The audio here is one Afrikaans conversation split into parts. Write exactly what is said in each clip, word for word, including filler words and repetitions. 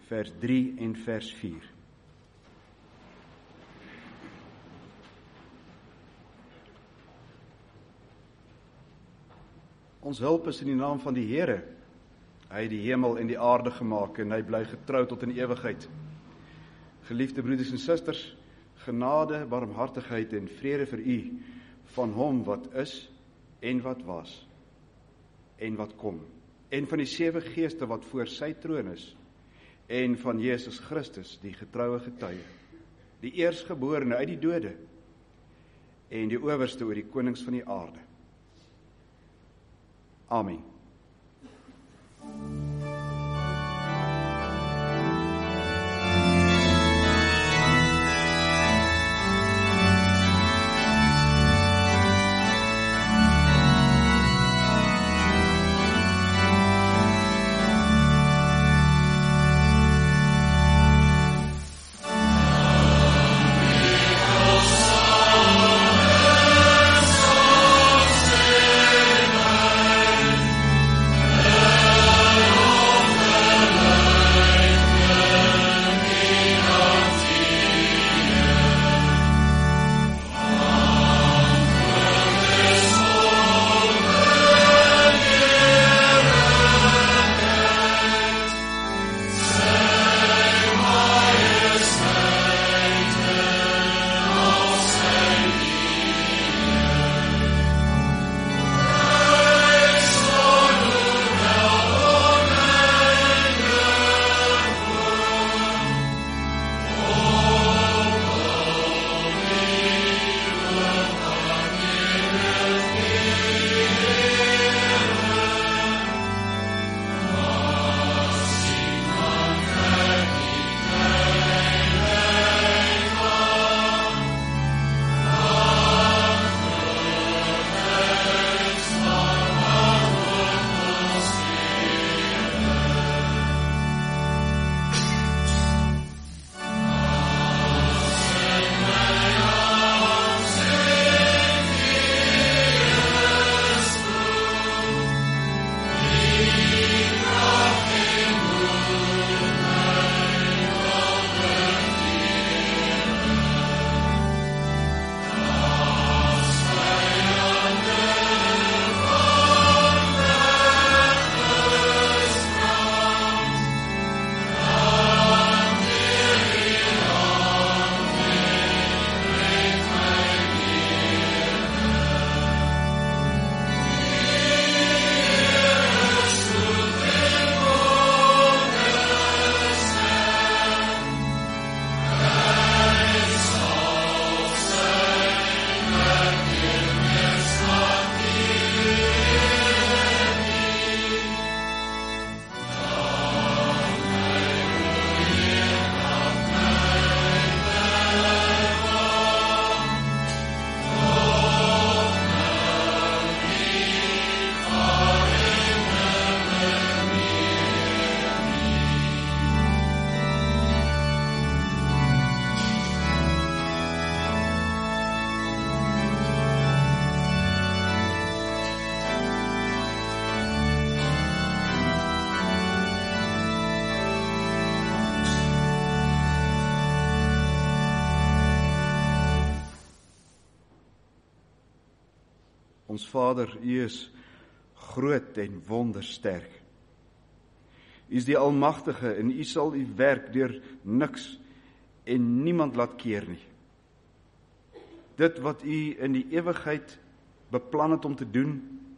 vers drie en vers vier. Ons hulp is in die naam van die Here. Hy het die hemel en die aarde gemaak en hy bly getrou tot in ewigheid. Geliefde broeders en susters, genade, barmhartigheid en vrede vir u van hom wat is en wat was en wat kom, en van die sewe geeste wat voor sy troon is, en van Jesus Christus, die getroue getuie, die eerstgeborene uit die dode, en die owerste oor die konings van die aarde. Amen. Ons Vader, U is groot en wondersterk. U is die Almagtige en U sal U werk deur niks en niemand laat keer nie. Dit wat U in die ewigheid beplan het om te doen,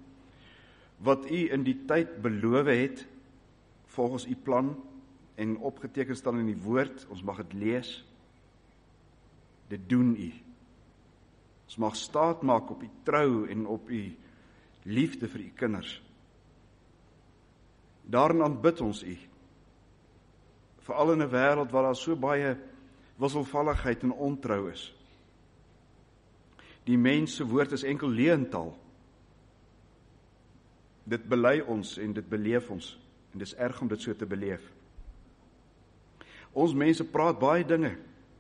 wat U in die tyd beloof het, volgens U plan en opgeteken staan in die woord, ons mag dit lees, dit doen U. Ons mag staat maak op U trou en op U liefde vir U kinders. Daarin aanbid ons U. Veral in 'n wêreld waar daar so baie wisselvalligheid en ontrou is. Die mens se woord is enkel leentaal. Dit bely ons en dit beleef ons. En dis erg om dit so te beleef. Ons mense praat baie dinge.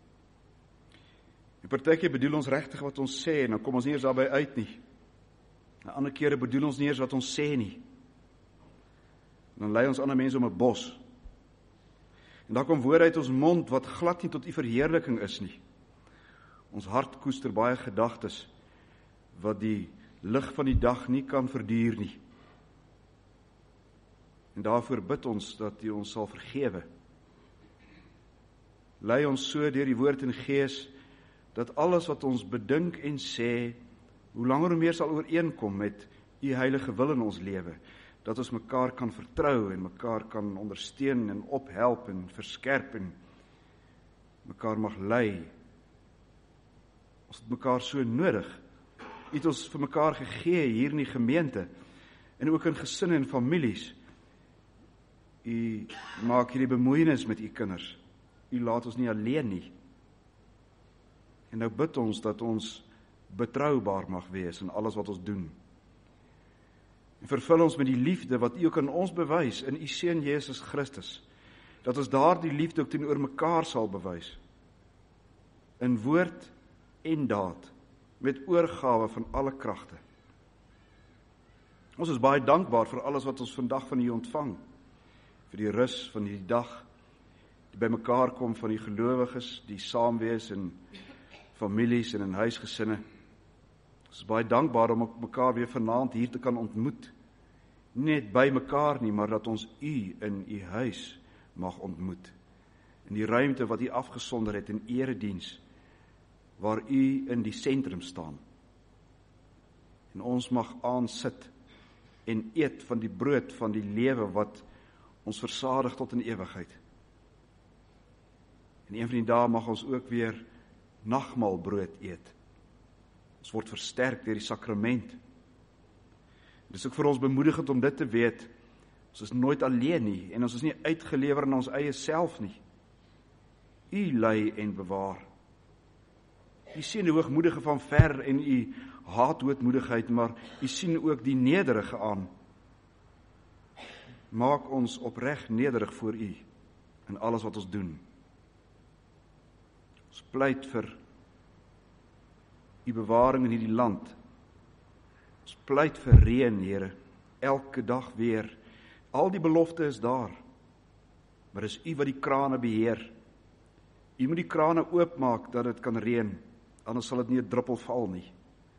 Die partykeer bedoel ons regtig wat ons sê en dan kom ons nie eens daarby uit nie. En ander kere bedoel ons nie eens wat ons sê nie. En dan lei ons ander mense om 'n bos. En daar kom woorde uit ons mond wat glad nie tot U verheerliking is nie. Ons hart koester baie gedagtes wat die lig van die dag nie kan verduur nie. En daarvoor bid ons dat U ons sal vergewe. Lei ons so deur die woord en gees, dat alles wat ons bedink en sê, hoe langer hoe meer sal ooreenkom met U heilige wil in ons lewe, dat ons mekaar kan vertrou en mekaar kan ondersteun en ophelp en verskerp en mekaar mag lei. Ons het mekaar so nodig. U het ons vir mekaar gegee hier in die gemeente en ook in gesinne en families. U maak hierdie bemoeienis met U kinders. U laat ons nie alleen nie. En nou bid ons dat ons betroubaar mag wees in alles wat ons doen. En vervul ons met die liefde wat U ook aan ons bewys in U Seun Jesus Christus. Dat ons daardie liefde ook teenoor mekaar sal bewys. In woord en daad, met oorgawe van alle kragte. Ons is baie dankbaar vir alles wat ons vandag van U ontvang. Vir die rus van die dag, die by mekaar kom van die gelowiges, die saamwees in families en in huisgesinne. Ons is baie dankbaar om mekaar weer vanaand hier te kan ontmoet. Nie net by mekaar nie, maar dat ons U in U huis mag ontmoet. In die ruimte wat U afgesonder het in erediens, waar U in die sentrum staan. En ons mag aansit en eet van die brood van die lewe wat ons versadig tot in ewigheid. En een van die dae mag ons ook weer nagmaalbrood eet. Ons word versterk deur die sakrament. Dit is ook vir ons bemoedigend om dit te weet. Ons is nooit alleen nie en ons is nie uitgelewer aan ons eie self nie. U lei en bewaar. U sien die hoogmoedige van ver en U haat hoogmoedigheid, maar U sien ook die nederige aan. Maak ons opreg nederig voor U in alles wat ons doen. Ons pleit vir U bewaring in hierdie land. Ons pleit vir reën, Here, elke dag weer. Al die belofte is daar, maar dis U wat die krane beheer. U moet die krane oopmaak dat dit kan reën, anders sal dit nie 'n druppel val nie.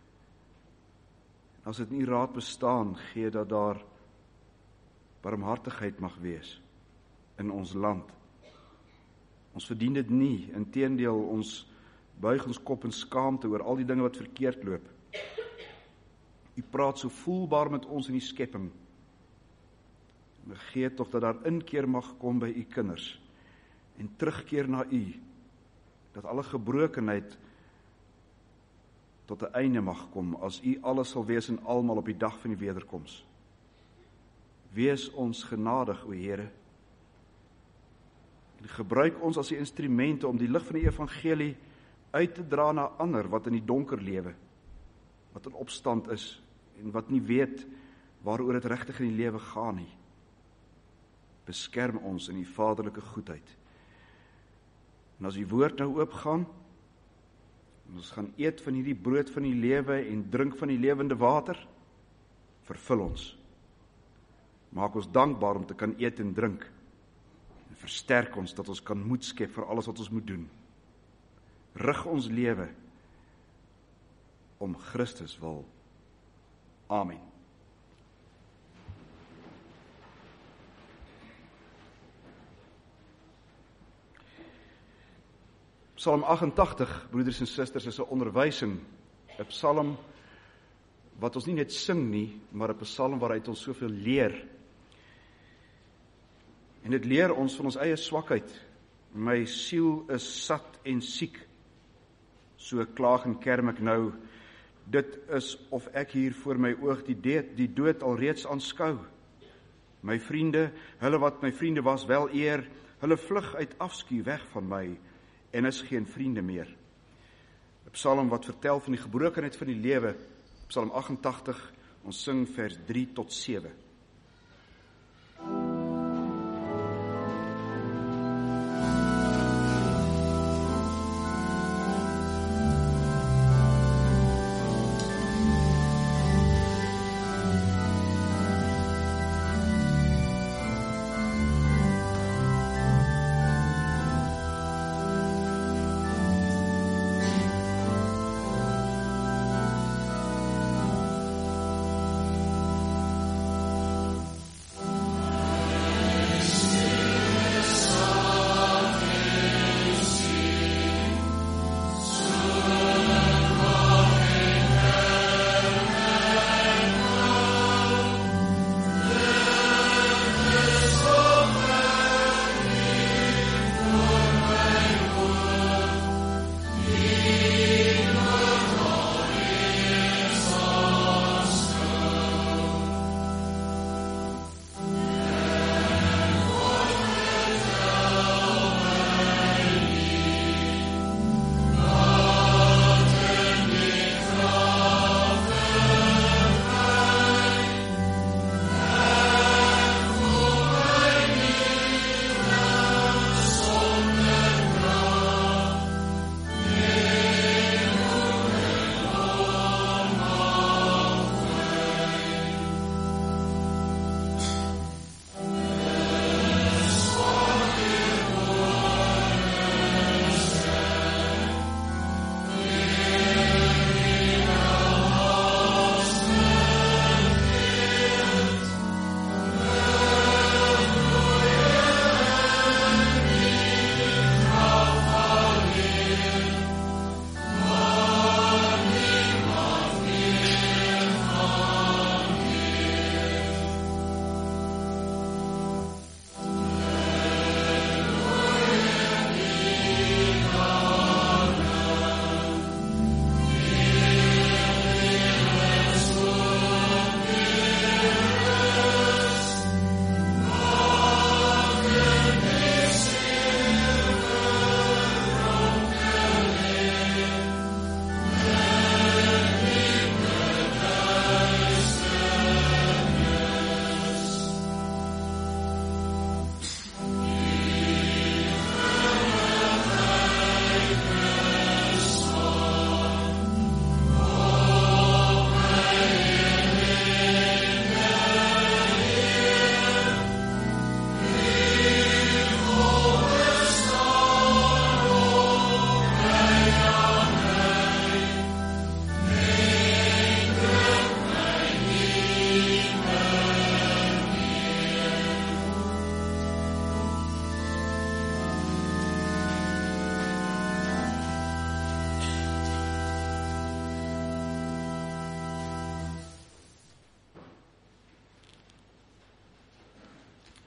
As dit nie raad bestaan, gee dat daar barmhartigheid mag wees in ons land. Ons verdien dit nie, inteendeel ons buig ons kop in skaamte oor al die dinge wat verkeerd loop. U praat so voelbaar met ons in die skepping. En gee tog dat daar inkeer mag kom by U kinders en terugkeer na U, dat alle gebrokenheid tot 'n einde mag kom, as U alles sal wees en almal op die dag van die wederkoms. Wees ons genadig, o Here, en gebruik ons as die instrumente om die lig van die evangelie uit te dra na ander wat in die donker lewe, wat in opstand is en wat nie weet waaroor dit regtig in die lewe gaan nie. Beskerm ons in die vaderlike goedheid. En as die woord nou oopgaan, en ons gaan eet van hierdie brood van die lewe en drink van die lewende water, vervul ons. Maak ons dankbaar om te kan eet en drink, en versterk ons dat ons kan moed skep vir alles wat ons moet doen. Rig ons lewe om Christus wil. Amen. Psalm agt-en-tagtig, broeders en susters, is 'n onderwysing, 'n psalm wat ons nie net sing nie, maar 'n psalm waaruit ons soveel leer. En dit leer ons van ons eie swakheid. My siel is sat en siek. So klaag en kerm ek nou. Dit is of ek hier voor my oog die dood, die dood alreeds aanskou. My vriende, hulle wat my vriende was, wel eer, hulle vlug uit afskuw weg van my en is geen vriende meer. 'n Psalm wat vertel van die gebrokenheid van die lewe. Psalm agt-en-tagtig, ons sing vers drie tot sewe.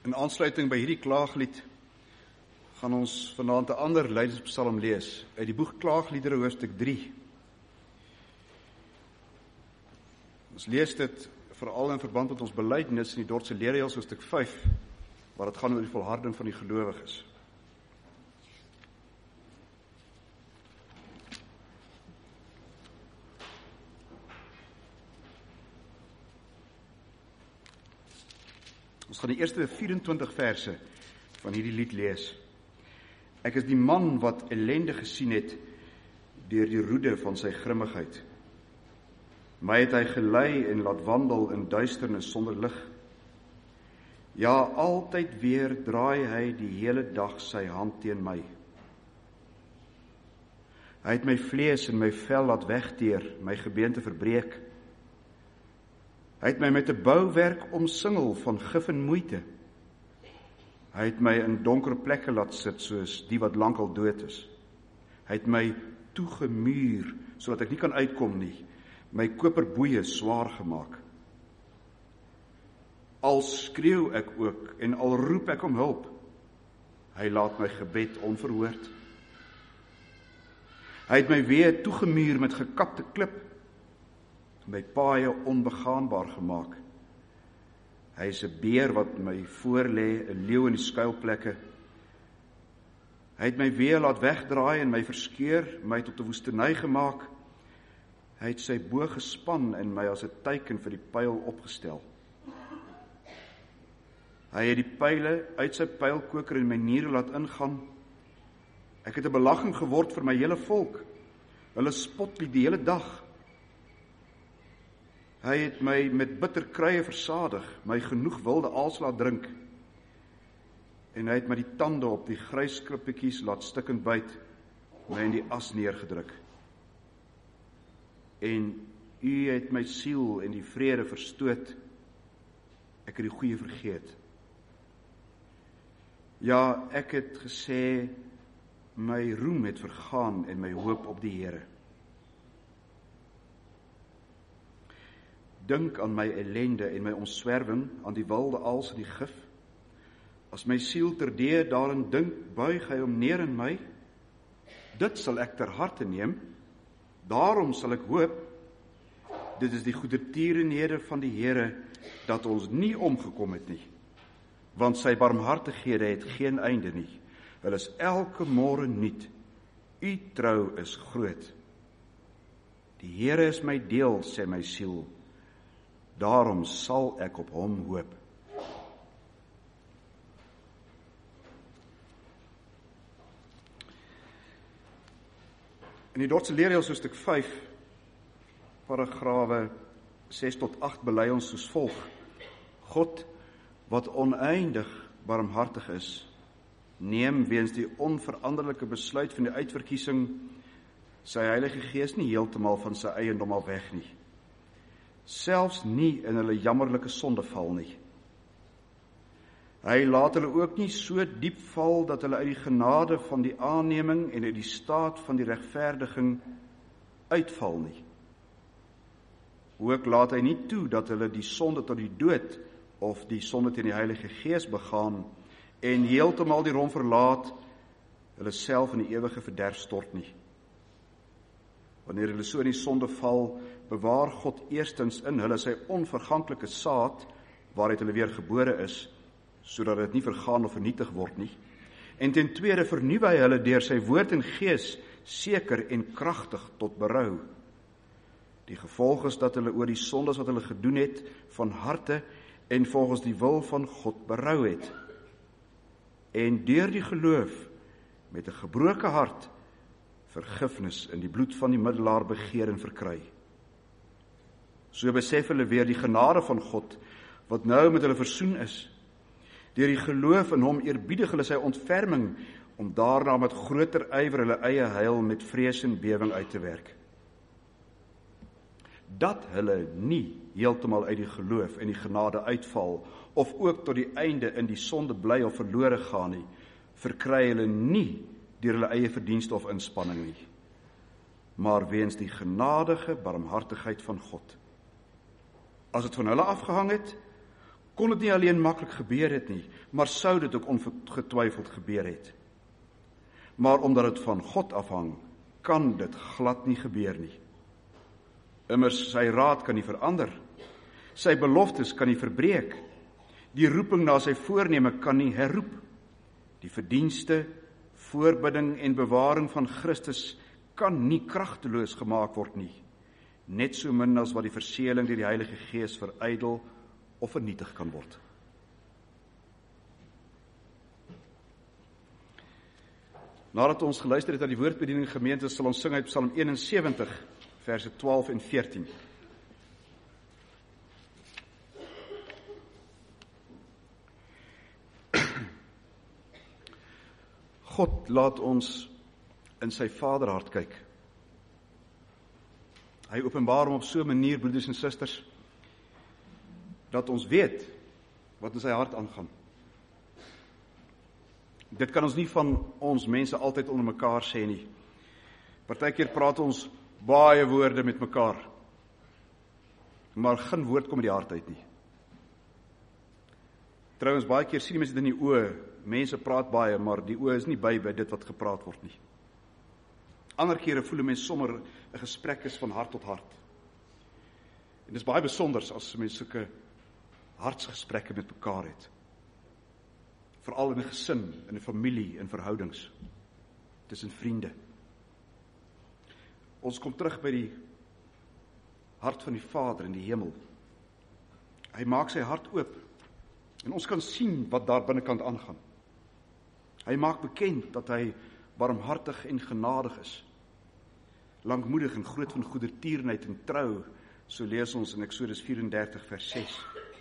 In aansluiting by hierdie klaaglied gaan ons vanaand 'n ander lydingspsalm lees uit die boek Klaagliedere hoofstuk drie. Ons lees dit veral in verband met ons belydenis in die Dordtse Leerreëls hoofstuk vyf, waar dit gaan oor die volharding van die gelowiges. Ons gaan die eerste vyf-en-twintig verse van hierdie lied lees. Ek is die man wat ellende gesien het deur die roede van sy grimmigheid. My het hy gelei en laat wandel in duisternis sonder lig. Ja, altyd weer draai hy die hele dag sy hand teen my. Hy het my vlees en my vel laat wegteer, my gebeente verbreek. Hy het my met 'n bouwerk omsingel van gif en moeite. Hy het my in donker plekke laat sit soos die wat lankal dood is. Hy het my toegemuur sodat ek nie kan uitkom nie, my koperboeie swaar gemaak. Al skreeu ek ook en al roep ek om hulp, hy laat my gebed onverhoord. Hy het my weer toegemuur met gekapte klip, my paaie onbegaanbaar gemaak. Hy is 'n beer wat my voorlê, 'n leeu in die skuilplekke. Hy het my weer laat wegdraai en my verskeur, my tot 'n woestynny gemaak. Hy het sy boog gespan en my as 'n teiken vir die pyl opgestel. Hy het die pyle uit sy pylkoker in my niere laat ingaan. Ek het 'n belaging geword vir my hele volk. Hulle spot my die hele dag. Hy het my met bitter kruie versadig, my genoeg wilde aals laat drink. En hy het my die tande op die gryskrippietjies laat stikkend byt, my in die as neergedruk. En u het my siel en die vrede verstoot. Ek het die goeie vergeet. Ja, ek het gesê, my roem het vergaan en my hoop op die Here. Dink aan my ellende en my omswerwing, aan die wilde aals en die gif. As my siel terdee daarin dink, buig hy om neer in my. Dit sal ek ter harte neem, daarom sal ek hoop. Dit is die goedertierenhede van die Here, dat ons nie omgekom het nie, want sy barmhartighede het geen einde nie. Hulle is elke môre nuut. U trou is groot. Die Here is my deel, sê my siel. Daarom sal ek op hom hoop. In die Dordtse Leerreëls hoofstuk vyf, paragrawe ses tot agt bely ons soos volg: God, wat oneindig barmhartig is, neem weens die onveranderlike besluit van die uitverkiesing sy Heilige Gees nie heeltemal van sy eiendom af weg nie. Selfs nie in hulle jammerlike sondeval nie. Hy laat hulle ook nie so diep val dat hulle uit die genade van die aanneming en uit die staat van die regverdiging uitval nie. Ook laat hy nie toe dat hulle die sonde tot die dood of die sonde teen die Heilige Gees begaan en heeltemal die rom verlaat, hulle self in die ewige verderf stort nie. Wanneer hulle so in die sonde val, bewaar God eerstens in hulle sy onverganklike saad, waaruit hulle weer gebore is, sodat dit nie vergaan of vernietig word nie. En ten tweede vernuwe hy hulle deur sy woord en gees seker en kragtig tot berou. Die gevolg is dat hulle oor die sondes wat hulle gedoen het, van harte en volgens die wil van God berou het. En deur die geloof met 'n gebroke hart vergifnis in die bloed van die middelaar begeer en verkry. So besef hulle weer die genade van God, wat nou met hulle versoen is. Deur die geloof in hom eerbiedig hulle sy ontferming, om daarna met groter ywer hulle eie heil met vrees en bewing uit te werk. Dat hulle nie heeltemal uit die geloof en die genade uitval, of ook tot die einde in die sonde bly of verlore gaan nie, verkry hulle nie deur hulle eie verdienste of inspanning nie, maar weens die genadige barmhartigheid van God. As dit van hulle afgehang het, kon dit nie alleen maklik gebeur het nie, maar sou dit ook ongetwyfeld gebeur het. Maar omdat dit van God afhang, kan dit glad nie gebeur nie. Immers sy raad kan nie verander, sy beloftes kan nie verbreek, die roeping na sy voorneme kan nie herroep, die verdienste, voorbidding en bewaring van Christus kan nie kragteloos gemaak word nie, net so min as wat die verseëling deur die Heilige Gees verydel of vernietig kan word. Nadat ons geluister het aan die woordbediening gemeente, sal ons sing uit Psalm eenensewentig, verse twaalf en veertien. God laat ons in sy vaderhart kyk. Hy openbaar hom op so 'n manier, broeders en susters, dat ons weet wat in sy hart aangaan. Dit kan ons nie van ons mense altyd onder mekaar sê nie. Partykeer praat ons baie woorde met mekaar, maar geen woord kom uit die hart uit nie. Trouwens, baie keer sien die mense dit in die oë, mense praat baie, maar die oë is nie by by dit wat gepraat word nie. Ander kere voel mense sommer 'n gesprek is van hart tot hart. En dit is baie besonders as mense sulke hartsgesprekke met mekaar het. Veral in 'n gesin, in 'n familie, in verhoudings, tussen vriende. Ons kom terug by die hart van die Vader in die hemel. Hy maak sy hart oop, en ons kan sien wat daar binnekant aangaan. Hy maak bekend dat hy barmhartig en genadig is, lankmoedig en groot van goedertierenheid en trou, so lees ons in Eksodus vyf-en-dertig vers ses.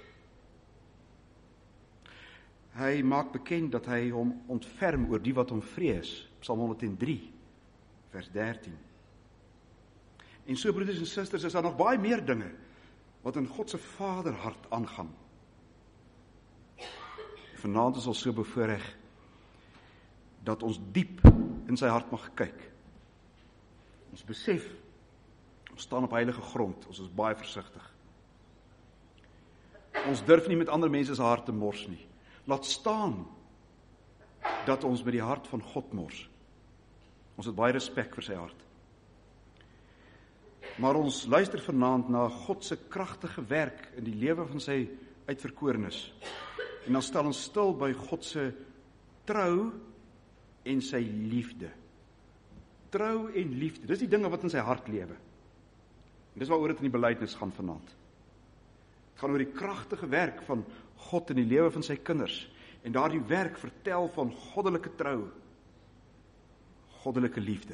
Hy maak bekend dat hy hom ontferm oor die wat hom vrees, Psalm honderd en drie, vers dertien. En so, broeders en susters, is daar nog baie meer dinge wat in God se vaderhart aangaan. Vanaand is ons so bevoorreg dat ons diep in sy hart mag kyk. Ons besef, ons staan op heilige grond, ons is baie versigtig. Ons durf nie met ander mense se harte mors nie. Laat staan dat ons met die hart van God mors. Ons het baie respek vir sy hart. Maar ons luister vanaand na God se kragtige werk in die lewe van sy uitverkorenes. En dan stel ons stil by God se trou en sy liefde. Trou en liefde, dis die dinge wat in sy hart lewe. En dis waaroor dit in die belydenis gaan vanaand. Het gaan oor die kragtige werk van God in die lewe van sy kinders. En daardie werk vertel van goddelike trou, goddelike liefde.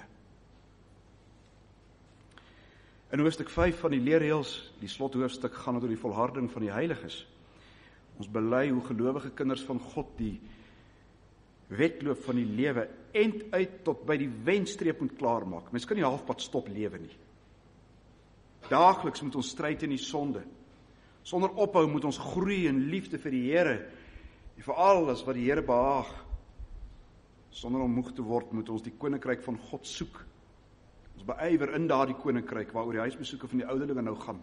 In hoofstuk vyf van die leerreëls, die slothoofstuk, gaan het oor die volharding van die heiliges. Ons bely hoe gelowige kinders van God die wedloop van die lewe end uit tot by die wenstreep moet klaarmaak. Mens kan nie halfpad stop lewe nie. Daagliks moet ons stryd in die sonde. Sonder ophou moet ons groei in liefde vir die Here en vir alles wat die Here behaag. Sonder om moeg te word moet ons die koninkryk van God soek. Ons beywer in daardie koninkryk waaroor die huisbesoeke van die ouderlinge nou gaan.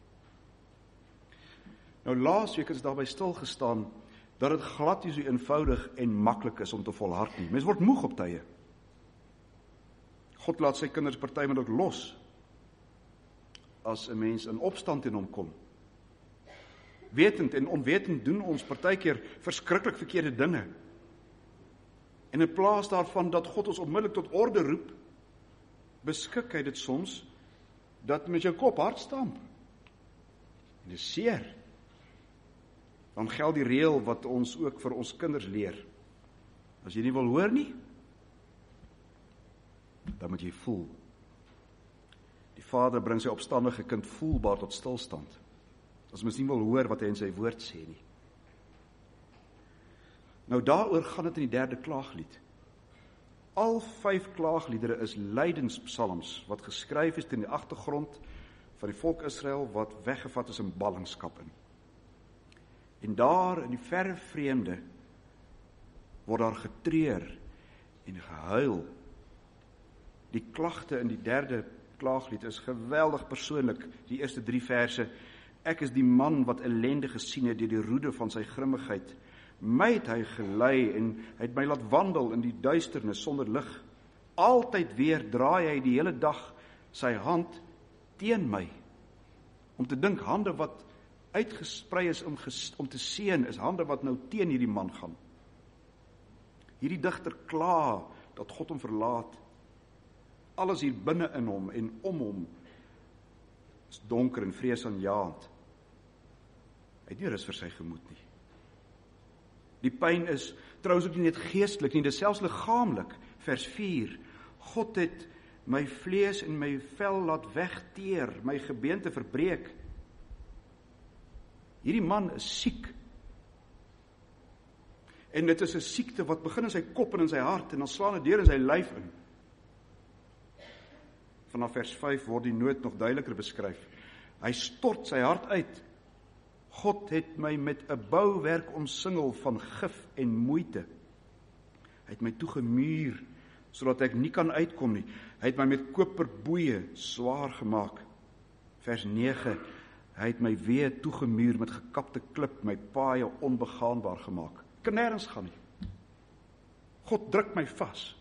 Nou laasweek is daarby stilgestaan dat dit glad nie so eenvoudig en maklik is om te volhard nie. Mens word moeg op tye. God laat sy kinders partymal ook los as 'n mens in opstand teen hom kom. Wetend en onwetend doen ons partykeer verskriklik verkeerde dinge. En in plaas daarvan dat God ons onmiddellik tot orde roep, beskik hy dit soms dat met jou kop hard stamp. En dit is seer. Dan geld die reël wat ons ook vir ons kinders leer. As jy nie wil hoor nie, dan moet jy voel. Die vader bring sy opstandige kind voelbaar tot stilstand. As mens nie wil hoor wat hy in sy woord sê nie. Nou daaroor gaan dit in die derde klaaglied. Al vyf klaagliedere is lydenspsalms wat geskryf is teen die agtergrond van die volk Israel wat weggevat is in ballingskap in. En daar in die verre vreemde word daar getreur en gehuil. Die klagte in die derde klaaglied is geweldig persoonlik. Die eerste drie verse Ek is die man wat ellende gesien het deur die roede van sy grimmigheid. My het hy gelei en hy het my laat wandel in die duisternis sonder lig. Altyd weer draai hy die hele dag sy hand teen my. Om te dink, hande wat uitgesprei is om, ges, om te seën, is hande wat nou teen hierdie man gaan. Hierdie digter kla dat God hom verlaat. Alles hier binne in hom en om hom is donker en vreesaanjaend. Hy het nie rus vir sy gemoed nie. Die pyn is trouens ook nie net geestelik nie, dit is selfs liggaamlik. Vers vier. God het my vlees en my vel laat wegteer, my gebeente verbreek. Hierdie man is siek. En dit is 'n siekte wat begin in sy kop en in sy hart en dan slaan dit deur in sy lyf in. Vanaf vers vyf word die nood nog duideliker beskryf. Hy stort sy hart uit. God het my met 'n bouwerk omsingel van gif en moeite. Hy het my toegemuur sodat ek nie kan uitkom nie. Hy het my met koperboeie swaar gemaak. Vers nege. Hy het my weer toegemuur met gekapte klip, my paaie onbegaanbaar gemaak. Ek kan nêrens gaan nie. God druk my vas.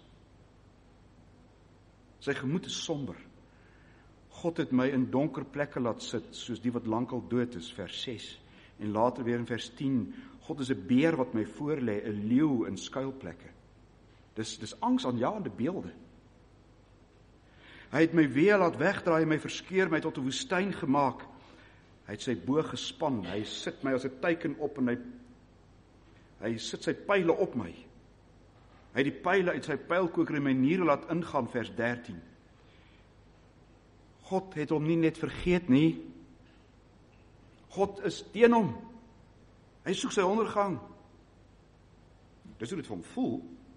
Sy gemoed is somber. God het my in donker plekke laat sit, soos die wat lankal dood is, vers ses. En later weer in vers tien, God is 'n beer wat my voorlê, 'n leeu in skuilplekke. Dis, dis angsaanjaende beelde. Hy het my weer laat wegdraai, my verskeur, my tot 'n woestyn gemaak. Hy het sy boog gespan, hy sit my as 'n teiken op en hy, hy sit sy pyle op my. Hy het die pyle uit sy pylkoker in my niere laat ingaan, vers dertien. God het hom nie net vergeet nie. God is teen hom. Hy soek sy ondergang. Dis hoe dit vir hom voel.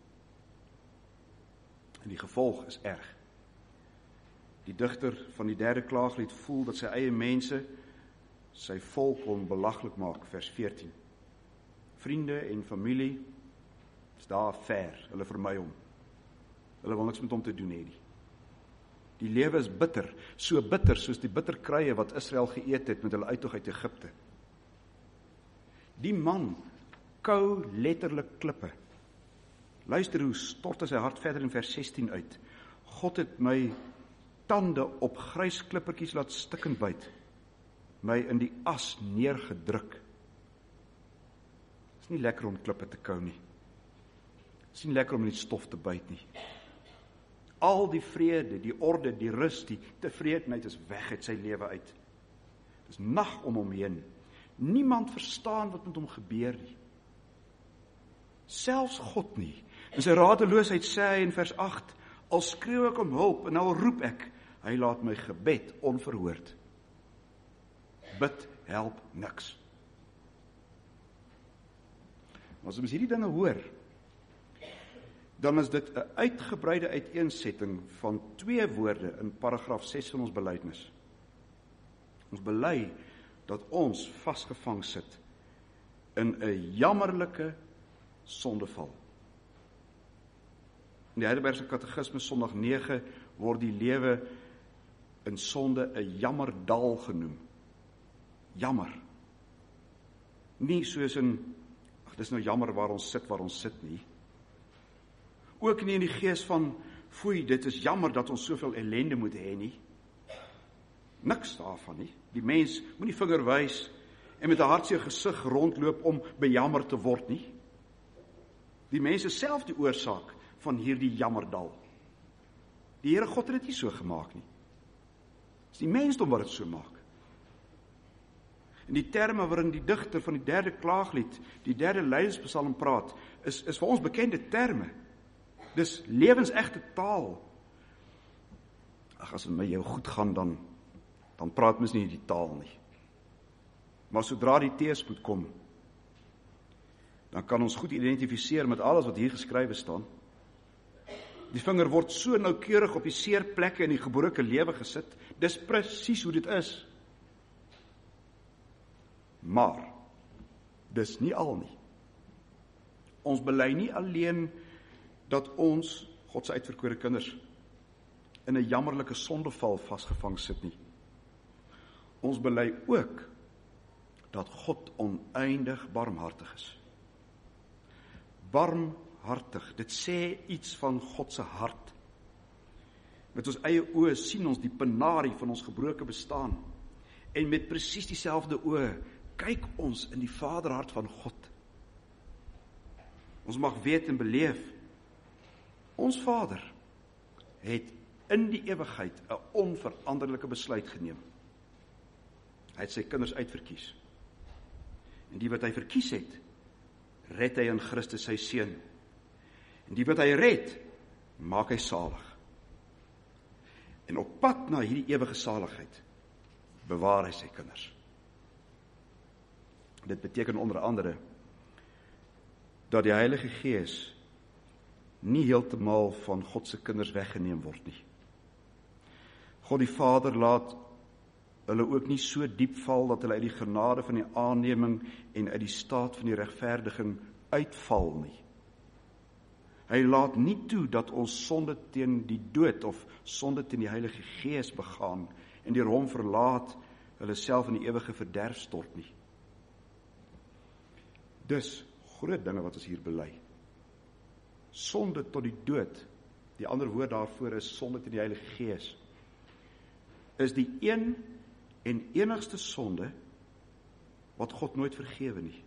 En die gevolg is erg. Die digter van die derde klaaglied voel dat sy eie mense, sy volk hom belaglik maak, vers veertien. Vriende en familie is daar ver, hulle vermy hom. Hulle wil niks met hom te doen hê nie. Die lewe is bitter, so bitter soos die bitterkruie wat Israel geëet het met hulle uittog uit Egipte. Die man kou letterlik klippe. Luister hoe stort hy sy hart verder in vers sestien uit. God het my tande op grys klippertjies laat stikkend byt, my in die as neergedruk. Dit is nie lekker om klippe te kou nie. Dit is nie lekker om in die stof te byt nie. Al die vrede, die orde, die rus, die tevredenheid is weg uit sy lewe uit. Dit is nag om hom heen. Niemand verstaan wat met hom gebeur nie. Selfs God nie. In sy radeloosheid sê hy in vers agt, al skreeu ek om hulp en al roep ek, hy laat my gebed onverhoord. Bid help niks. As ons hierdie dinge hoor, dan is dit 'n uitgebreide uiteensetting van twee woorde in paragraaf ses van ons belydenis. Ons bely dat ons vasgevang sit in 'n jammerlike sondeval. In die Heidelbergse Katekismes Sondag nege word die lewe in sonde 'n jammerdal genoem. Jammer. Nie soos in, ag dis nou jammer waar ons sit waar ons sit nie. Ook nie in die gees van, foei, dit is jammer dat ons soveel ellende moet hê nie. Niks daarvan nie. Die mens moet nie vinger wys en met 'n hartseer gesig rondloop om bejammer te word nie. Die mens is self die oorsaak van hierdie jammerdal. Die Here God het dit nie so gemaak nie. Dis die mensdom wat dit so maak. En die terme waarin die digter van die derde klaaglied, die derde lydingspsalm praat, is, is vir ons bekende terme. Dis lewensegte taal. Ag, as dit met jou goed gaan, dan, dan praat mens nie die taal nie. Maar sodra die teëspoed kom, dan kan ons goed identifiseer met alles wat hier geskrywe staan. Die vinger word so noukeurig op die seer plekke in die gebroke lewe gesit. Dis presies hoe dit is. Maar, dis nie al nie. Ons bely nie alleen dat ons, God se uitverkore kinders, in 'n jammerlike sondeval vasgevang sit nie. Ons bely ook dat God oneindig barmhartig is. Barmhartig, dit sê iets van God se hart. Met ons eie oë sien ons die penarie van ons gebroke bestaan. En met presies dieselfde oë kyk ons in die Vaderhart van God. Ons mag weet en beleef, ons Vader het in die ewigheid 'n onveranderlike besluit geneem. Hy het sy kinders uitverkies. En die wat hy verkies het, red hy in Christus sy seun. En die wat hy red, maak hy salig. En op pad na hierdie ewige saligheid, bewaar hy sy kinders. Dit beteken onder andere, dat die Heilige Gees nie heeltemal van God se kinders weggeneem word nie. God die Vader laat hulle ook nie so diep val, dat hulle uit die genade van die aanneming en uit die staat van die regverdiging uitval nie. Hy laat nie toe dat ons sonde teen die dood of sonde teen die Heilige Gees begaan en deur hom verlaat hulle self in die ewige verderf stort nie. Dus, groot dinge wat ons hier bely. Sonde tot die dood, die ander woord daarvoor is sonde teen die Heilige Gees, is die een en enigste sonde wat God nooit vergewe nie.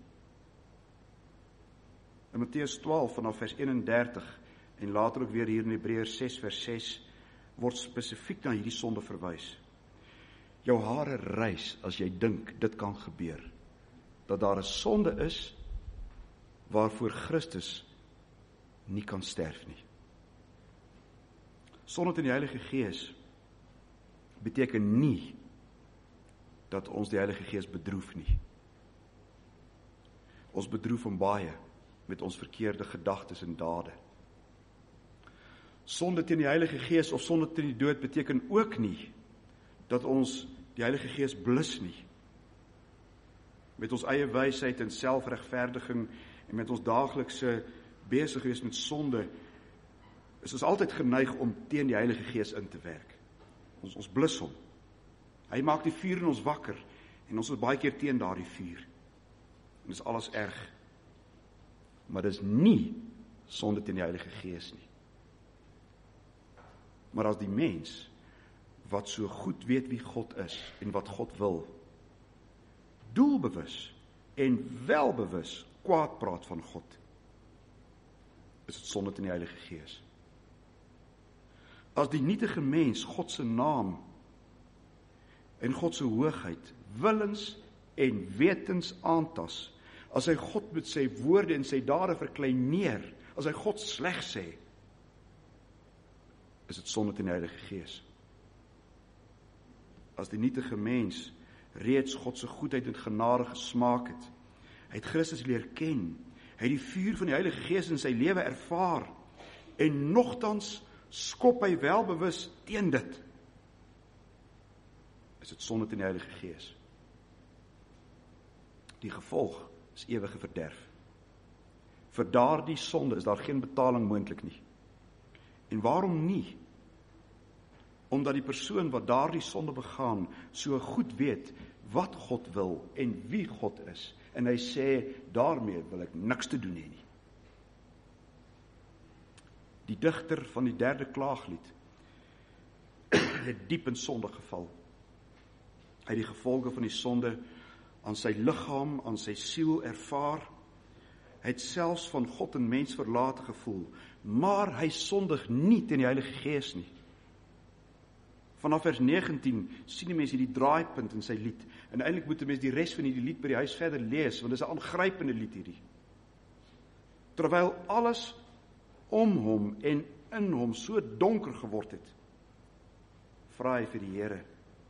In Matteus twaalf vanaf vers eenendertig en later ook weer hier in Hebreërs ses vers ses word spesifiek na hierdie sonde verwys. Jou hare rys as jy dink dit kan gebeur, dat daar 'n sonde is waarvoor Christus nie kan sterf nie. Sonde teen die Heilige Gees beteken nie dat ons die Heilige Gees bedroef nie. Ons bedroef hom baie met ons verkeerde gedagtes en dade. Sonde teen die Heilige Gees of sonde teen die dood beteken ook nie dat ons die Heilige Gees blus nie. Met ons eie wysheid en selfregverdiging en met ons daaglikse besig wees met sonde, is ons altyd geneig om teen die Heilige Gees in te werk. Ons, ons blus hom. Hy maak die vuur in ons wakker, en ons is baie keer teen daardie vuur. En dis alles erg. Maar dis nie sonde teen die Heilige Gees nie. Maar as die mens, wat so goed weet wie God is, en wat God wil, doelbewus en welbewus kwaad praat van God, is dit sonde teen die Heilige Gees. As die nietige mens God se naam en God se hoogheid willens en wetens aantas, as hy God met sy woorde en sy dade verkleineer, as hy God sleg sê, is dit sonde teen die Heilige Gees. As die nietige mens reeds God se goedheid en genade gesmaak het, hy het Christus leer ken, hy het die vuur van die Heilige Gees in sy lewe ervaar, en nogtans skop hy welbewus teen dit, is dit sonde teen die Heilige Gees. Die gevolg is ewige verderf. Vir daardie sonde is daar geen betaling moontlik nie. En waarom nie? Omdat die persoon wat daardie sonde begaan, so goed weet wat God wil en wie God is. En hy sê, daarmee wil ek niks te doen hê nie. Die digter van die derde klaaglied het diep in sonde geval. Hy het die gevolge van die sonde aan sy liggaam, aan sy siel ervaar. Hy het selfs van God en mens verlate gevoel, maar hy sondig nie teen die Heilige Gees nie. Vanaf vers negentien sien die mens hierdie draaipunt in sy lied, en eintlik moet die mens die res van hierdie lied by die huis verder lees, want dit is 'n aangrypende lied hierdie. Terwyl alles om hom en in hom so donker geword het, vra hy vir die Here,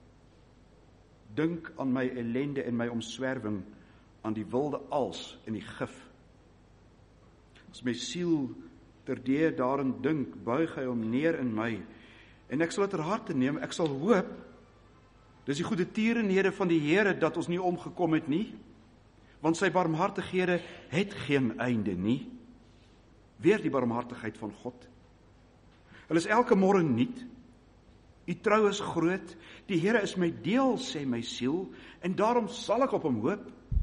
dink aan my ellende en my omswerwing, aan die wilde als en die gif. As my siel terdee daarin dink, buig hy hom neer in my, en ek sal dit ter harte neem, ek sal hoop, dis die goeie tierenhede van die Here, dat ons nie omgekom het nie, want sy barmhartighede het geen einde nie. Weer die barmhartigheid van God. Hulle is elke môre nuut. U trou is groot, die Here is my deel, sê my siel, en daarom sal ek op hom hoop.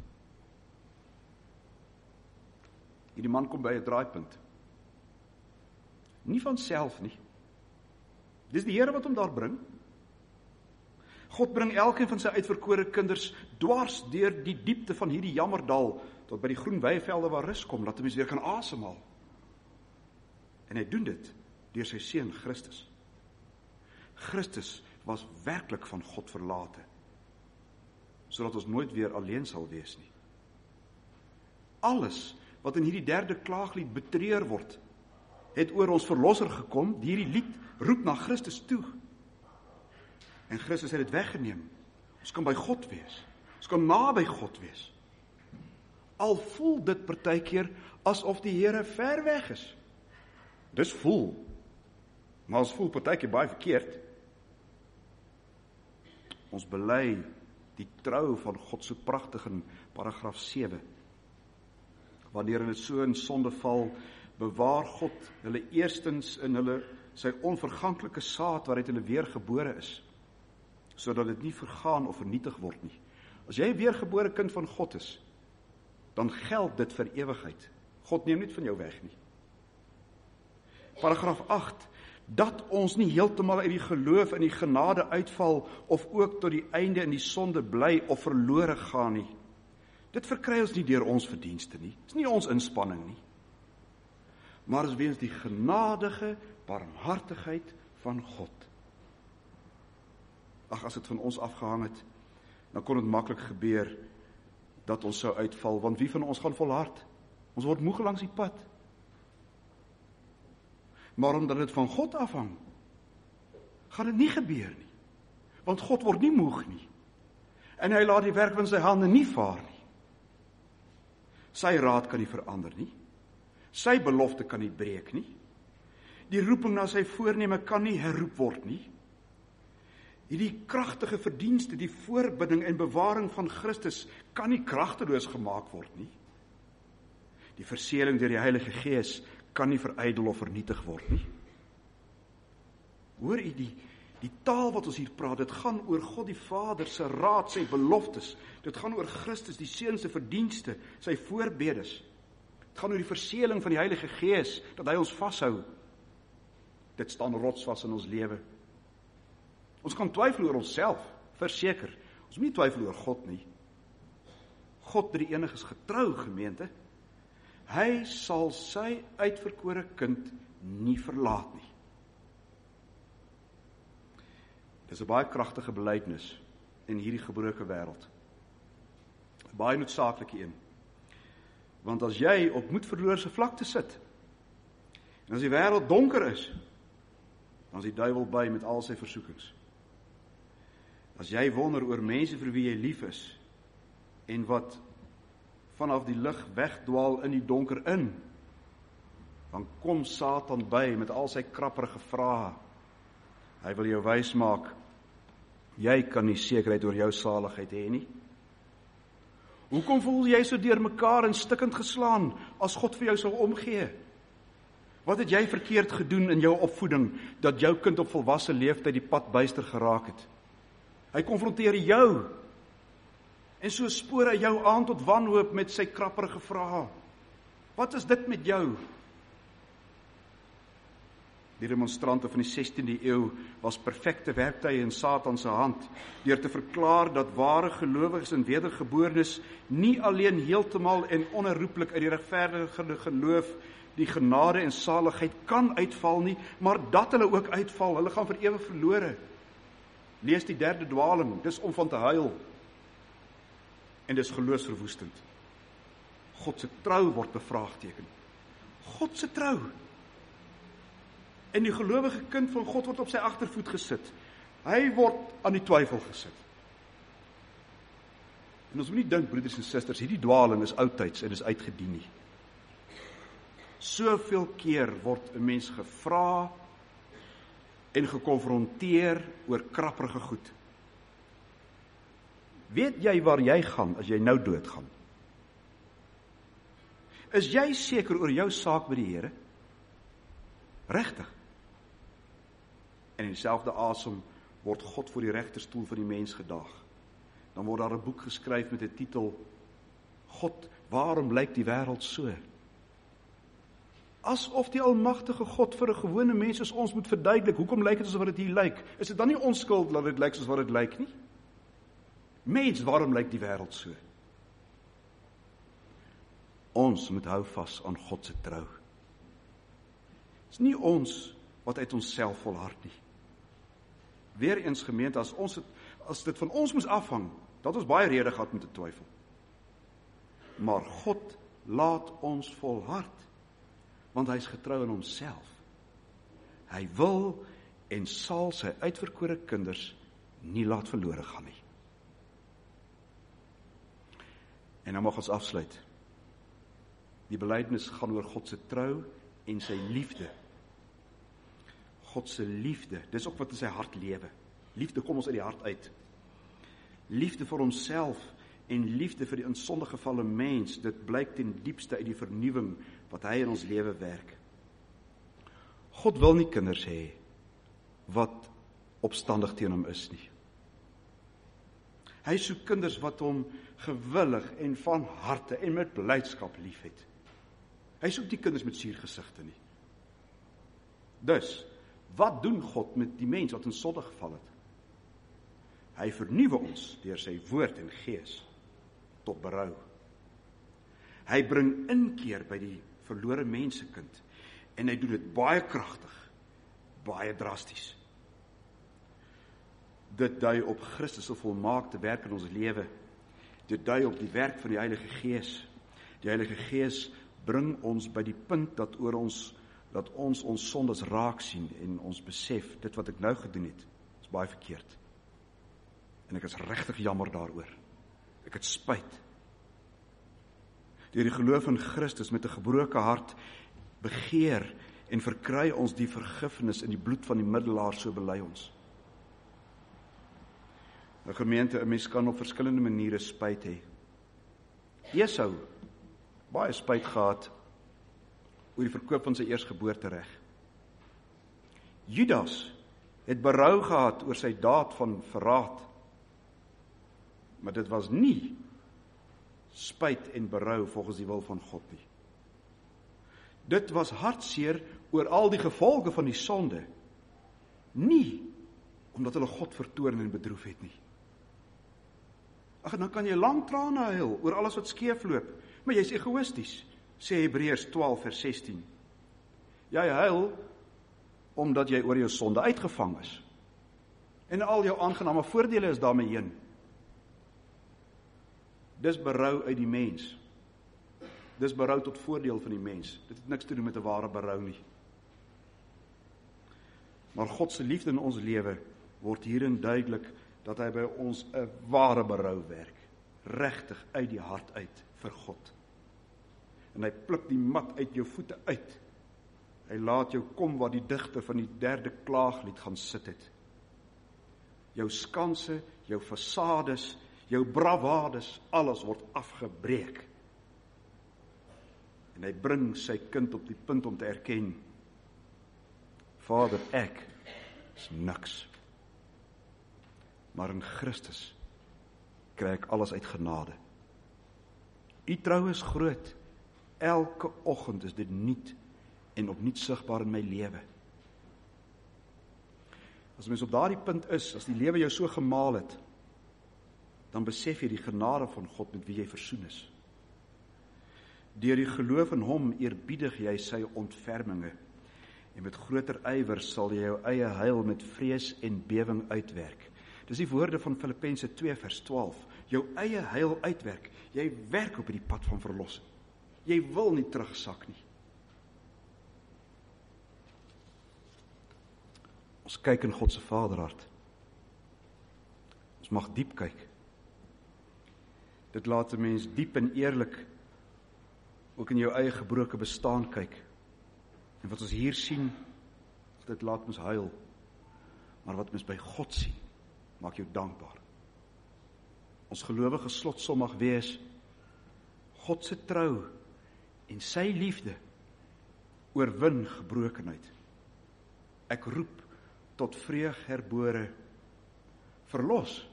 Hierdie man kom by 'n draaipunt. Nie van self nie. Dis die Here wat hom daar bring. God bring elkeen van sy uitverkore kinders dwars deur die diepte van hierdie jammerdal tot by die groen weivelde waar rus kom, laat 'n mens weer kan asemhaal. En hy doen dit deur sy seun Christus. Christus was werklik van God verlate, sodat ons nooit weer alleen sal wees nie. Alles wat in hierdie derde klaaglied betreur word, het oor ons verlosser gekom. Hierdie lied roep na Christus toe. En Christus het dit weggeneem. Ons kan by God wees. Ons kan naby God wees. Al voel dit partykeer asof die Here ver weg is. Dis voel. Maar ons voel partykeer baie verkeerd. Ons bely die trou van God so pragtig in paragraaf sewe. Wanneer hulle so in sonde val, bewaar God hulle eerstens in hulle sy onverganklike saad waaruit hulle weergebore is, sodat dit nie vergaan of vernietig word nie. As jy 'n weergebore kind van God is, dan geld dit vir ewigheid. God neem nie van jou weg nie. Paragraaf agt, dat ons nie heeltemal uit die geloof en die genade uitval, of ook tot die einde in die sonde bly of verlore gaan nie. Dit verkry ons nie deur ons verdienste nie. Dit is nie ons inspanning nie. Maar is weens die genadige barmhartigheid van God. Ag, as dit van ons afgehang het, dan kon dit maklik gebeur dat ons sou uitval, want wie van ons gaan volhard? Ons word moeg langs die pad. Maar omdat dit van God afhang, gaan dit nie gebeur nie. Want God word nie moeg nie. En hy laat die werk van sy hande nie vaar nie. Sy raad kan nie verander nie. Sy belofte kan nie breek nie. Die roeping na sy voorneme kan nie herroep word nie. Hierdie kragtige verdienste, die voorbidding en bewaring van Christus, kan nie kragteloos gemaak word nie. Die verseëling deur die Heilige Gees kan nie verydel of vernietig word nie. Hoor u die, die taal wat ons hier praat, dit gaan oor God die Vader se raad, sy beloftes. Dit gaan oor Christus, die Seun se verdienste, sy voorbedes. Dit gaan oor die verseëling van die Heilige Gees, dat hy ons vashou. Dit staan rotsvas in ons lewe. Ons kan twyfel oor onsself, verseker. Ons moet nie twyfel oor God nie. God drie enig is getrou, gemeente. Hy sal sy uitverkore kind nie verlaat nie. Dis 'n baie kragtige belydenis in hierdie gebroke wêreld. 'n Baie noodsaaklike een. Want as jy op moedverloorse vlakte sit, en as die wêreld donker is, dan is die duiwel by met al sy versoekings. As jy wonder oor mense vir wie jy lief is, en wat vanaf die lig wegdwaal in die donker in, dan kom Satan by met al sy krapperige vrae. Hy wil jou wys maak, jy kan nie sekerheid oor jou saligheid hê nie. Hoekom voel jy so deur mekaar en stikkend geslaan, as God vir jou sal omgee? Wat het jy verkeerd gedoen in jou opvoeding, dat jou kind op volwasse leeftyd die pad byster geraak het? Hy konfronteer jou, en so spoor hy jou aan tot wanhoop met sy krapperige vrae. Wat is dit met jou? Die demonstrante van die sestiende eeu was perfekte werktuie in Satan se hand, deur te verklaar dat ware gelowiges en wedergeborenes nie alleen heeltemal en onherroepelik uit die regverdige geloof, die genade en saligheid kan uitval nie, maar dat hulle ook uitval, hulle gaan vir ewig verlore. Lees die derde dwaling, dis om van te huil. En dis geloofsverwoestend. God se trou word bevraagteken. God se trou. En die gelowige kind van God word op sy agtervoet gesit. Hy word aan die twyfel gesit. En ons moet nie dink, broeders en susters, hierdie dwaling is oudtyds en is uitgedien nie. Soveel keer word 'n mens gevra en gekonfronteer oor krapperige goed. Weet jy waar jy gaan as jy nou doodgaan? Is jy seker oor jou saak by die Here? Regtig? En in dieselfde asem word God voor die regterstoel van die mens gedaag. Dan word daar 'n boek geskryf met 'n titel, God, waarom lyk die wêreld so? Asof die almagtige God vir 'n gewone mens soos ons moet verduidelik, hoekom lyk dit asof dit hier lyk? Is dit dan nie ons skuld dat dit lyk soos wat dit lyk nie? Mens, waarom lyk die wêreld so? Ons moet hou vas aan God se trou. Dit is nie ons wat uit onsself volhard nie. Weereens gemeente, as ons het, as dit van ons moes afhang, dat ons baie rede gehad om te twyfel. Maar God laat ons volhard, want hy is getrou aan homself. Hy wil en sal sy uitverkore kinders nie laat verlore gaan nie. En dan mag ons afsluit. Die belydenis gaan oor God se trou en sy liefde. God se liefde, dis ook wat in sy hart lewe. Liefde kom ons uit die hart uit. Liefde vir homself en liefde vir die in sonde gevalle mens, dit blyk ten diepste uit die vernuwing wat hy in ons lewe werk. God wil nie kinders hê wat opstandig teen hom is nie. Hy soek kinders wat hom gewillig en van harte en met blydskap liefhet. Hy soek die kinders met suurgesigte nie. Dus, wat doen God met die mens wat in sonde geval het? Hy vernuwe ons deur sy woord en gees tot berou. Hy bring inkeer by die verlore mensekind en hy doen dit baie kragtig, baie drasties. Dit dui op Christus se volmaakte werk in ons lewe. Dit dui op die werk van die Heilige Gees. Die Heilige Gees bring ons by die punt dat oor ons dat ons ons sondes raak sien en ons besef, dit wat ek nou gedoen het, is baie verkeerd. En ek is regtig jammer daaroor. Ek het spyt. Deur die geloof in Christus met 'n gebroke hart begeer en verkry ons die vergifnis in die bloed van die middelaar, so bely ons. 'n Gemeente, 'n mens kan op verskillende maniere spyt hê. Esau, baie spyt gehad oor die verkoop van sy eersgeboortereg. Judas het berou gehad oor sy daad van verraad. Maar dit was nie spyt en berou volgens die wil van God nie. Dit was hartseer oor al die gevolge van die sonde, nie omdat hulle God vertoorn en bedroef het nie. Ag, dan kan jy lang trane huil oor alles wat skeefloop, maar jy's egoïsties, sê Hebreërs twaalf vers sestien. Jy huil omdat jy oor jou sonde uitgevang is. En al jou aangename voordele is daarmee heen. Dis berou uit die mens. Dis berou tot voordeel van die mens. Dit het niks te doen met 'n ware berou nie. Maar God se liefde in ons lewe word hierin duidelik dat hy by ons 'n ware berou werk, regtig uit die hart uit vir God. En hy pluk die mat uit jou voete uit. Hy laat jou kom waar die digter van die derde klaaglied gaan sit het. Jou skanse, jou fasades, jou bravades, alles word afgebreek. En hy bring sy kind op die punt om te erken, Vader, ek is niks. Maar in Christus kry ek alles uit genade. U trou is groot. Elke oggend is dit nuut en opnuut sigbaar in my lewe. As mens op daardie punt is, as die lewe jou so gemaal het, dan besef jy die genade van God met wie jy versoen is. Deur die geloof in hom eerbiedig jy sy ontferminge, en met groter ywer sal jy jou eie heil met vrees en bewing uitwerk. Dis die woorde van Filippense twee vers twaalf. Jou eie heil uitwerk. Jy werk op die pad van verlossing. Jy wil nie terugsak nie. Ons kyk in God se Vaderhart. Ons mag diep kyk. Dit laat 'n mens diep en eerlik ook in jou eie gebroke bestaan kyk. En wat ons hier sien, dit laat ons huil. Maar wat ons by God sien, maak jou dankbaar. Ons gelowige slotsom mag wees, God se trou en sy liefde oorwin gebrokenheid. Ek roep tot vreug herbore, verlos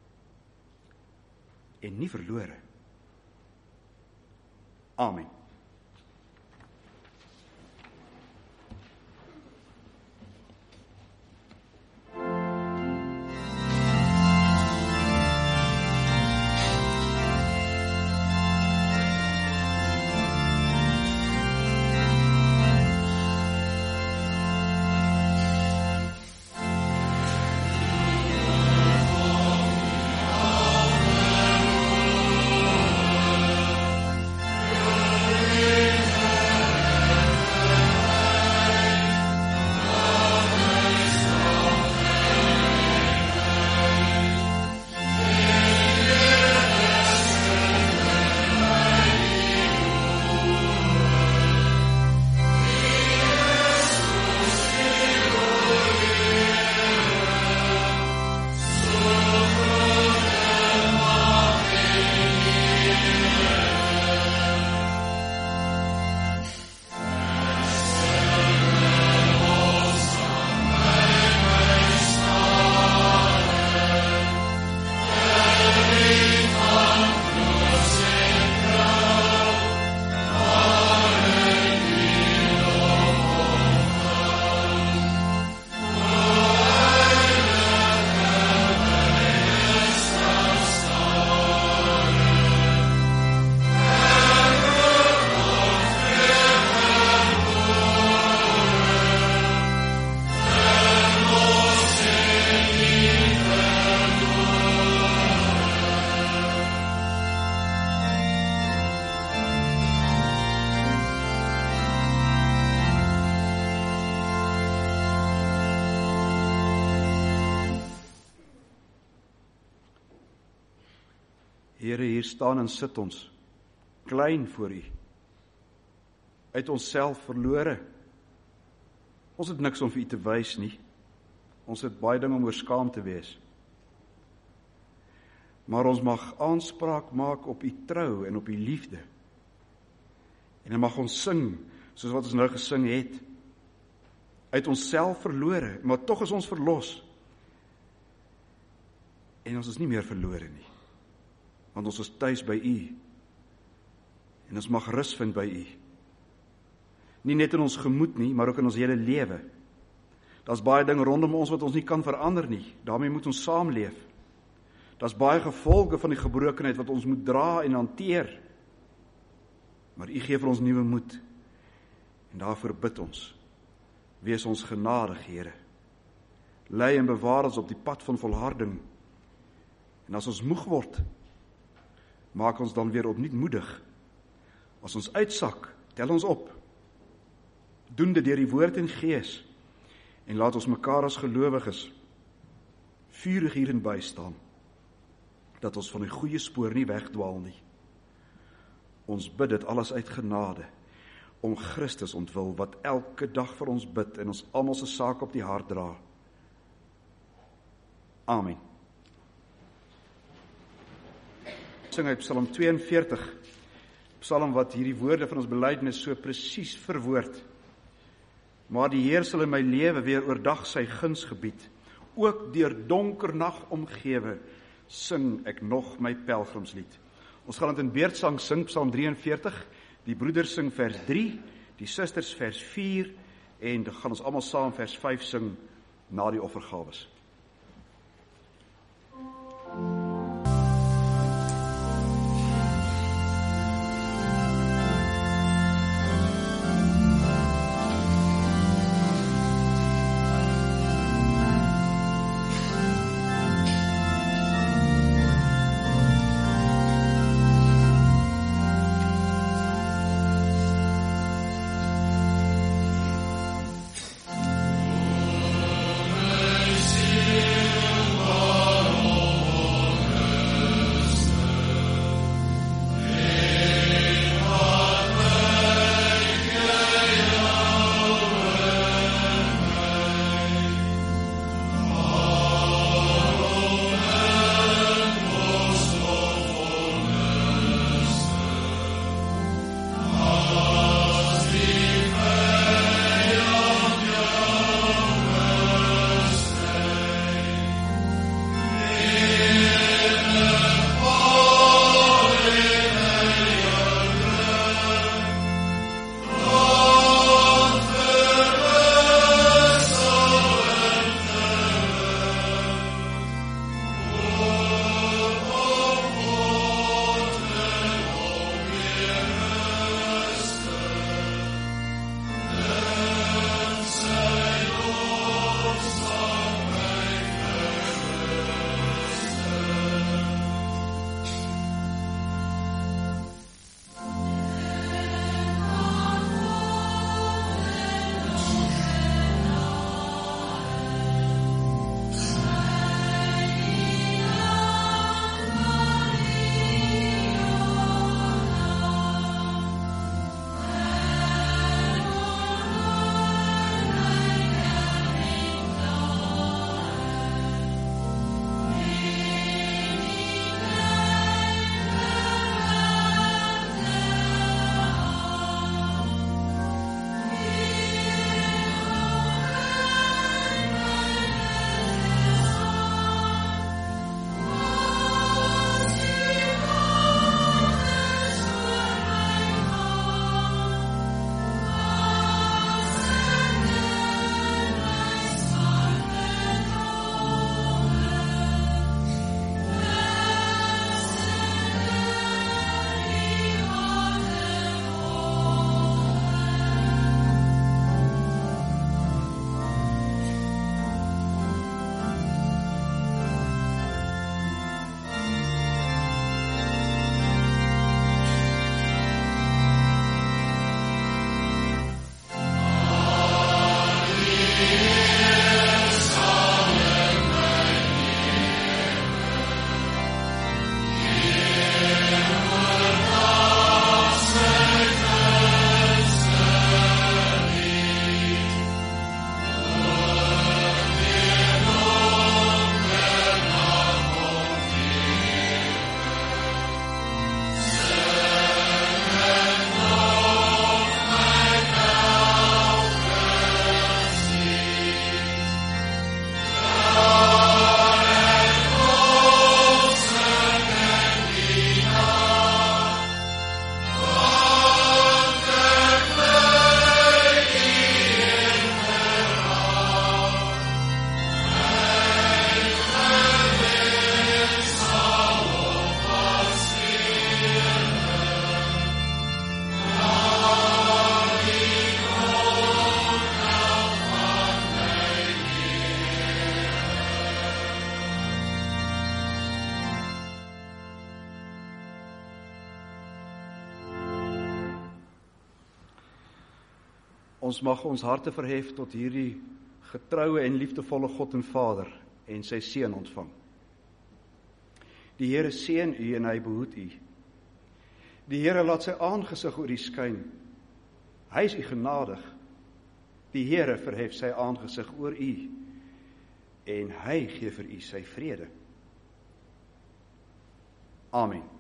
en nie verlore. Amen. Here, hier staan en sit ons, klein voor U, uit onsself verlore. Ons het niks om vir U te wys nie. Ons het baie ding om oor skaam te wees. Maar ons mag aanspraak maak op U trou en op U liefde. En dan mag ons sing, soos wat ons nou gesing het, uit onsself verlore, maar tog is ons verlos. En ons is nie meer verlore nie, want ons is tuis by U, en ons mag rus vind by U. Nie net in ons gemoed nie, maar ook in ons hele lewe. Daar's baie dinge rondom ons wat ons nie kan verander nie, daarmee moet ons saamleef. Daar's baie gevolge van die gebrokenheid wat ons moet dra en hanteer. Maar U gee vir ons nuwe moed, en daarvoor bid ons. Wees ons genadig, Here. Lei en bewaar ons op die pad van volharding. En as ons moeg word, maak ons dan weer opnuut moedig. As ons uitsak, tel ons op. Doen dit deur die woord en gees, en laat ons mekaar as gelowiges vurig hierin bystaan, dat ons van die goeie spoor nie wegdwaal nie. Ons bid dit alles uit genade, om Christus ontwil, wat elke dag vir ons bid, en ons almal se saak op die hart dra. Amen. Sing uit Psalm tweeënveertig, Psalm wat hierdie woorde van ons belydenis so presies verwoord. Maar die Heer sal in my lewe weer oordag sy guns gebied, ook deur donker nag omgewe, sing ek nog my pelgrimslied. Ons gaan dit in beurtsang sing, Psalm drieënveertig, die broeders sing vers drie, die susters vers vier, en dan gaan ons almal saam vers vyf sing na die offergawes. Ons mag ons harte verhef tot hierdie getroue en liefdevolle God en Vader en sy Seun ontvang. Die Here seën u en hy behoed u. Die Here laat sy aangesig oor u skyn. Hy is u genadig. Die Here verhef sy aangesig oor u en hy gee vir u sy vrede. Amen.